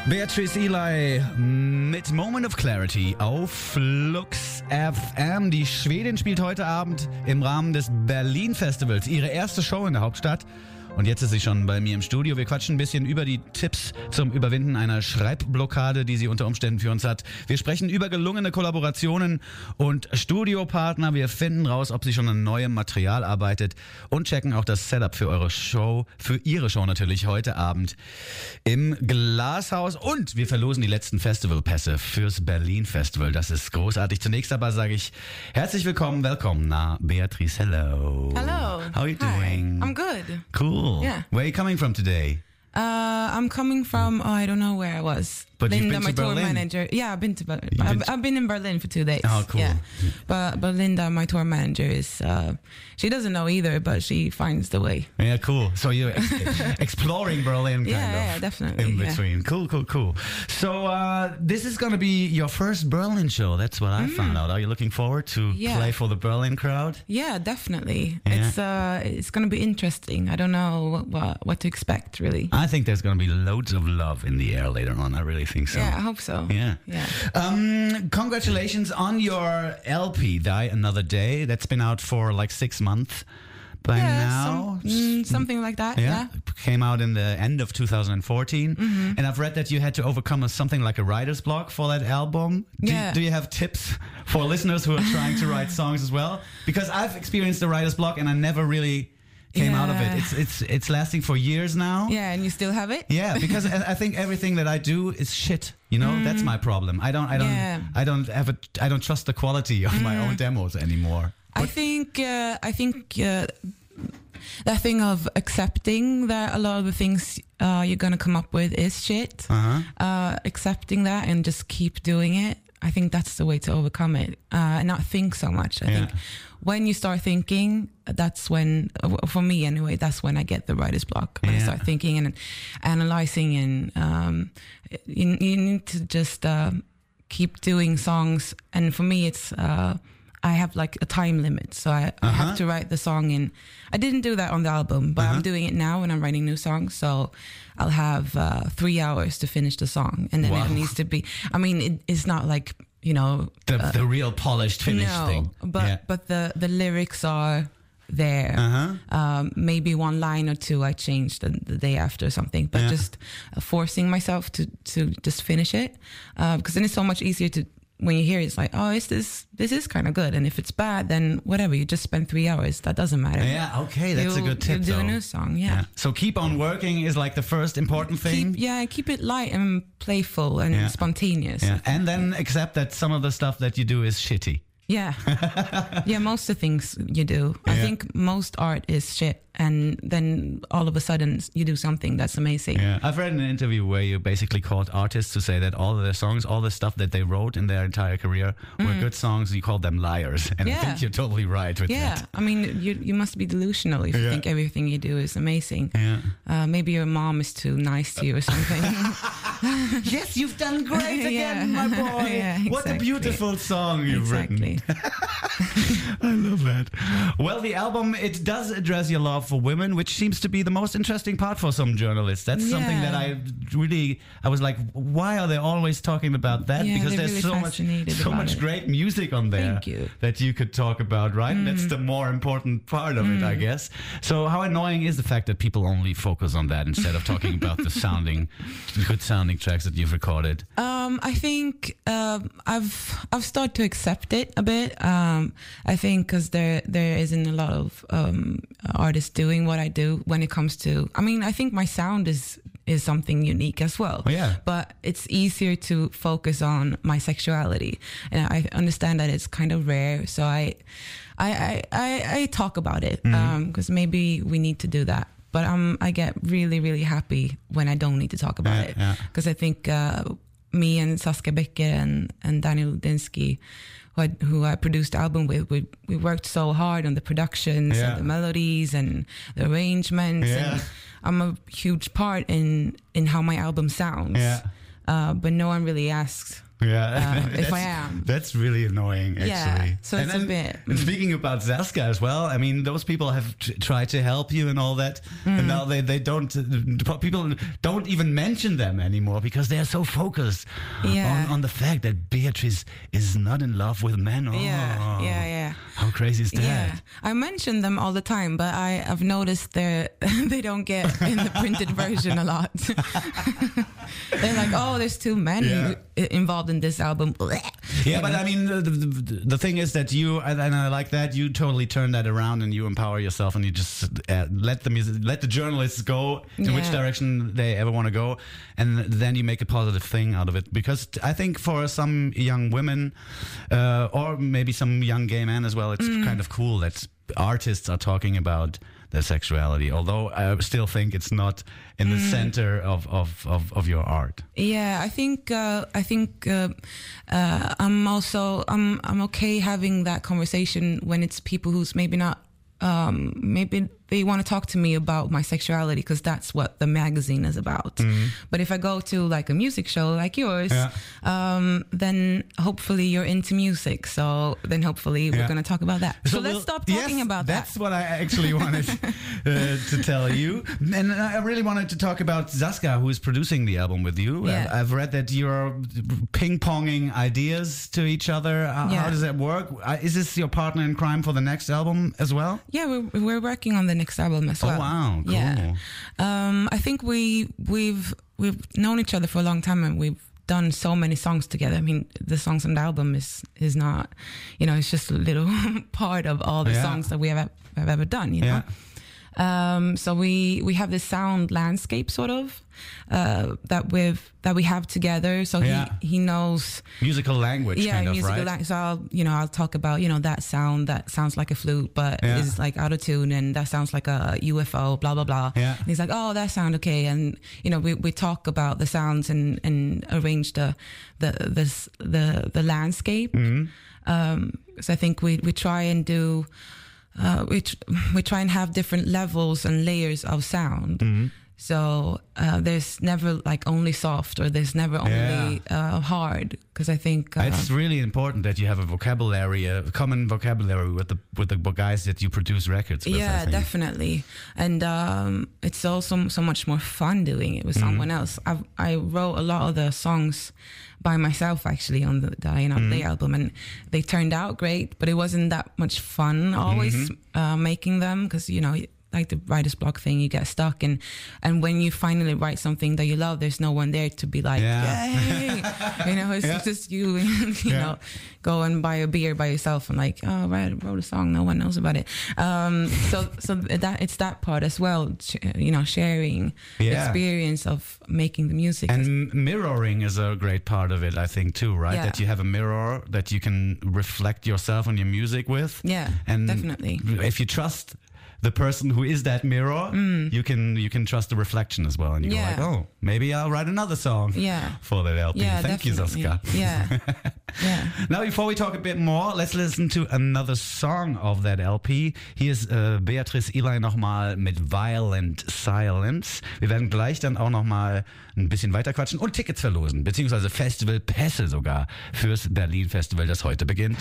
Beatrice Eli mit Moment of Clarity auf Flux FM. Die Schwedin spielt heute Abend im Rahmen des Berlin Festivals ihre erste Show in der Hauptstadt. Und jetzt ist sie schon bei mir im Studio. Wir quatschen ein bisschen über die Tipps zum Überwinden einer Schreibblockade, die sie unter Umständen für uns hat. Wir sprechen über gelungene Kollaborationen und Studiopartner. Wir finden raus, ob sie schon an neuem Material arbeitet und checken auch das Setup für eure Show, für ihre Show natürlich heute Abend im Glashaus. Und wir verlosen die letzten Festivalpässe fürs Berlin Festival. Das ist großartig. Zunächst aber sage ich herzlich willkommen, Beatrice. Hello. Hello. How are you Hi. doing? I'm good. Cool. Yeah. Where are you coming from today? I'm coming from, I don't know where I was. But you've Linda, been my to tour Berlin. manager. Yeah, I've been to Berlin. been I've been in Berlin for 2 days. Oh, cool. Yeah. But Linda, my tour manager, is she doesn't know either, but she finds the way. Yeah, cool. So you're exploring Berlin kind of. Yeah, definitely. In between. Cool. So this is going to be your first Berlin show. That's what I found out. Are you looking forward to play for the Berlin crowd? Yeah, definitely. Yeah. It's going to be interesting. I don't know what to expect, really. I think there's going to be loads of love in the air later on. I really think so. Yeah, I hope so. Yeah. Yeah. Congratulations on your LP, Die Another Day. That's been out for like 6 months by now. Something like that. Yeah. Came out in the end of 2014. Mm-hmm. And I've read that you had to overcome something like a writer's block for that album. Yeah. Do you have tips for listeners who are trying to write songs as well? Because I've experienced the writer's block and I never really came out of it. It's lasting for years now. Yeah, and you still have it? Yeah, because I think everything that I do is shit. You know, that's my problem. I don't trust the quality of my own demos anymore. I think that thing of accepting that a lot of the things you're gonna come up with is shit. Accepting that and just keep doing it. I think that's the way to overcome it, and not think so much. I think when you start thinking, that's when, for me anyway, that's when I get the writer's block. When I start thinking and analyzing, and you need to just keep doing songs. And for me, it's I have like a time limit, so I have to write the song in. I didn't do that on the album, but I'm doing it now when I'm writing new songs. So I'll have 3 hours to finish the song, and then it needs to be. I mean, it's not like, you know, the real polished finished thing. But the lyrics are there. Maybe one line or two I changed the day after or something, but just forcing myself to just finish it, because then it's so much easier to. When you hear it, it's like, oh, this is kind of good. And if it's bad, then whatever, you just spend 3 hours. That doesn't matter. Yeah, okay, that's a good tip, you'll do a new song, So keep on working is like the first important thing. Keep it light and playful and spontaneous. Yeah, and then accept that some of the stuff that you do is shitty. Yeah. Most of the things you do. I think most art is shit. And then all of a sudden you do something that's amazing. Yeah. I've read an interview where you basically called artists to say that all of their songs, all the stuff that they wrote in their entire career were good songs. You called them liars. And I think you're totally right with that. Yeah. I mean, you must be delusional if you think everything you do is amazing. Yeah. Maybe your mom is too nice to you or something. Yes, you've done great again, my boy. Yeah, exactly. What a beautiful song you've written. I love that. Well, the album, it does address your love for women, which seems to be the most interesting part for some journalists. That's something that I was like, why are they always talking about that? Because there's really so much great music on there that you could talk about, right? That's the more important part of it, I guess. So how annoying is the fact that people only focus on that instead of talking about the good sounding tracks that you've recorded? I think I've started to accept it a bit. I think because there isn't a lot of artists doing what I do when it comes to. I mean, I think my sound is something unique as well. Oh, yeah. But it's easier to focus on my sexuality, and I understand that it's kind of rare. So I talk about it because maybe we need to do that. But I get really, really happy when I don't need to talk about it, because I think me and Saskia Becker and Daniel Dinsky, who I produced the album with, we worked so hard on the productions and the melodies and the arrangements. And I'm a huge part in how my album sounds. But no one really asks if I am. That's really annoying, actually. Yeah, so it's a bit. And speaking about Saskia as well, I mean, those people have tried to help you and all that, and now they don't. People don't even mention them anymore because they are so focused on the fact that Beatrice is not in love with men. Oh, yeah. How crazy is that? Yeah, I mention them all the time, but I've noticed they don't get in the printed version a lot. They're like, oh, there's too many involved in this album. Yeah, but I mean, the thing is that you, and I like that, you totally turn that around and you empower yourself and you just let the journalists go in which direction they ever want to go, and then you make a positive thing out of it. Because I think for some young women, or maybe some young gay men as well, it's kind of cool that artists are talking about their sexuality, although I still think it's not in the center of your art. Yeah, I think I'm okay having that conversation when it's people who's maybe not maybe they want to talk to me about my sexuality because that's what the magazine is about. But if I go to like a music show like yours, then hopefully you're into music. So then hopefully we're going to talk about that. So let's stop talking about that. That's what I actually wanted to tell you. And I really wanted to talk about Saskia, who is producing the album with you. Yeah. I've read that you're ping-ponging ideas to each other. How does that work? Is this your partner in crime for the next album as well? Yeah, we're working on the next album as well. Oh wow, cool. Yeah. I think we've known each other for a long time and we've done so many songs together. I mean, the songs on the album is not, it's just a little part of all the songs that we have ever done, you know. So we have this sound landscape sort of that we have together. So he knows musical language, kind of, musical right? language. So I'll talk about that sounds like a flute, but is like out of tune, and that sounds like a UFO, blah blah blah. Yeah. And he's like, oh, that sound okay, and we talk about the sounds and arrange the landscape. So I think we try and do. We try and have different levels and layers of sound. So there's never like only soft, or there's never only hard, because I think it's really important that you have a common vocabulary with the guys that you produce records with. Yeah, definitely. And it's also so much more fun doing it with someone else. I wrote a lot of the songs by myself actually on the Dying Up Day album, and they turned out great, but it wasn't that much fun always making them, because like the writer's block thing, you get stuck, and when you finally write something that you love, there's no one there to be like, yay, it's just you, go and buy a beer by yourself and like, oh, right, I wrote a song, no one knows about it. So that it's that part as well, sharing the experience of making the music. And mirroring is a great part of it, I think, too, right? Yeah. That you have a mirror that you can reflect yourself and your music with. Yeah, and definitely. If you trust the person who is that mirror, you can trust the reflection as well, and you go like, oh, maybe I'll write another song for that LP. Thank you, Saskia. Yeah. Now, before we talk a bit more, let's listen to another song of that LP. Hier ist Beatrice Eli nochmal mit Violent Silence. Wir werden gleich dann auch nochmal ein bisschen weiter quatschen und Tickets verlosen, beziehungsweise Festivalpässe sogar fürs Berlin Festival, das heute beginnt.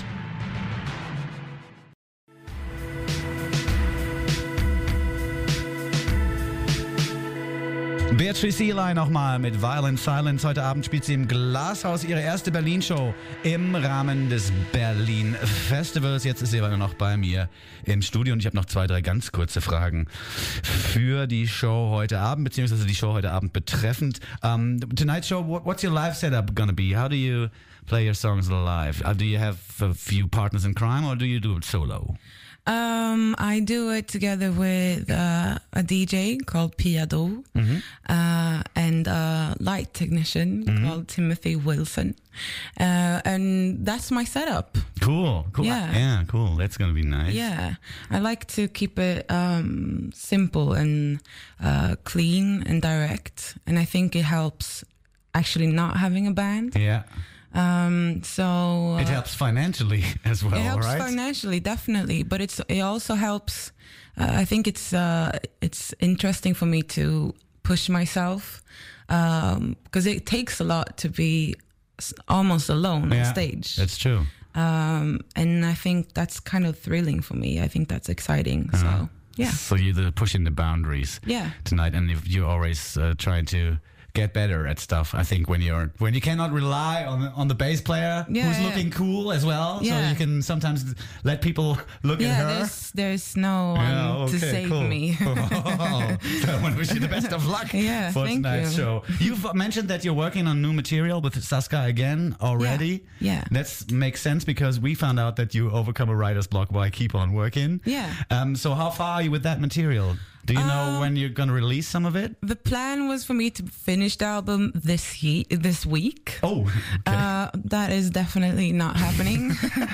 Beatrice Eli nochmal mit Violent Silence. Heute Abend spielt sie im Glashaus ihre erste Berlin-Show im Rahmen des Berlin Festivals. Jetzt ist sie aber noch bei mir im Studio und ich habe noch 2, 3 ganz kurze Fragen für die Show heute Abend, beziehungsweise die Show heute Abend betreffend. Tonight's show, what's your live setup gonna be? How do you play your songs live? Do you have a few partners in crime, or do you do it solo? I do it together with a DJ called Pia Do and a light technician called Timothy Wilson. And that's my setup. Cool. Yeah, cool. That's going to be nice. Yeah. I like to keep it simple and clean and direct. And I think it helps actually not having a band. Yeah. So it helps financially as well, right? It helps financially, definitely, but it also helps. I think it's interesting for me to push myself because it takes a lot to be almost alone on stage. That's true. And I think that's kind of thrilling for me. I think that's exciting. So, yeah. So you're pushing the boundaries tonight. And if you're always trying to get better at stuff, I think when you cannot rely on the bass player who's looking cool as well, so you can sometimes let people look at her. There's no one to save me. So I want to wish you the best of luck for tonight's show. You've mentioned that you're working on new material with Saska again already. Yeah. That makes sense because we found out that you overcome a writer's block by Keep On Working. Yeah. So how far are you with that material? Do you know when you're going to release some of it? The plan was for me to finish the album this week. Oh, okay. That is definitely not happening.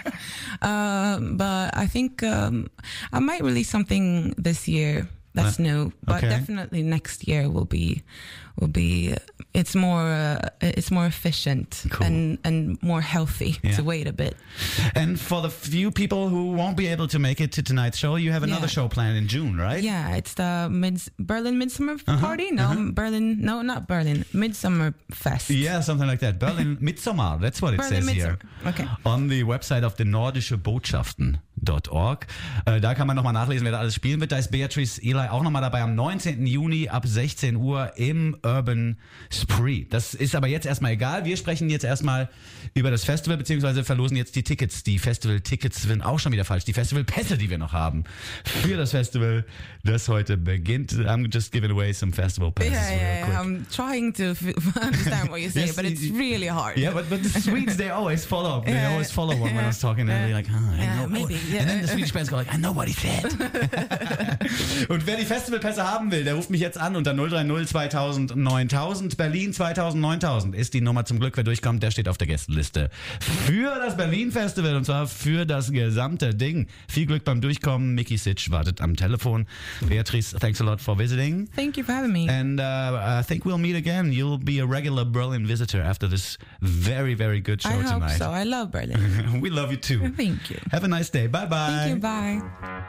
But I think I might release something this year that's new. But definitely next year will be. It's more efficient and more healthy to wait a bit. And for the few people who won't be able to make it to tonight's show, you have another show planned in June, right? Yeah, it's the Berlin Midsummer Party. Not Berlin. Midsummer Fest. Yeah, something like that. Berlin Midsummer. That's what it says here. Okay. On the website of the Nordische Botschaften.org. Da kann man nochmal nachlesen, wer da alles spielen wird. Da ist Beatrice Eli auch nochmal dabei am 19. Juni ab 16 Uhr im Urban Spree. Das ist aber jetzt erstmal egal. Wir sprechen jetzt erstmal über das Festival, beziehungsweise verlosen jetzt die Tickets. Die Festival-Tickets sind auch schon wieder falsch. Die Festival-Pässe, die wir noch haben für das Festival, das heute beginnt. I'm just giving away some festival passes. Yeah. I'm trying to understand what you say, but it's really hard. Yeah, but the Swedes, they always follow. They always follow when I was talking. And they're like, I know. Maybe. Yeah. And then the Swedish bands go like, I know what he said. Und wer die Festivalpässe haben will, der ruft mich jetzt an unter 030 2000 9000. Berlin 2000 9000 ist die Nummer zum Glück. Wer durchkommt, der steht auf der Gästeliste für das Berlin Festival und zwar für das gesamte Ding. Viel Glück beim Durchkommen. Mickey Sitch wartet am Telefon. Beatrice, thanks a lot for visiting. Thank you for having me. And I think we'll meet again. You'll be a regular Berlin visitor after this very, very good show tonight. I hope so. I love Berlin. We love you too. Thank you. Have a nice day. Bye-bye. Thank you. Bye.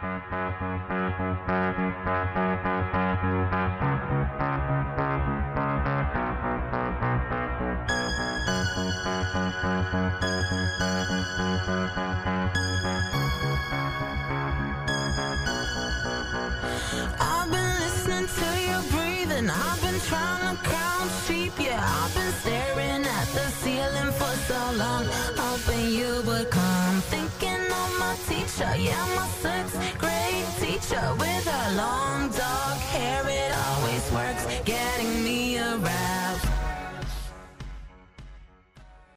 I've been listening to your breathing. I've been trying to count sheep. Yeah, I've been staring at the ceiling for so long, hoping you would come. Thinking of my teacher, yeah, my sixth grade teacher with her long dark hair. It always works getting me around.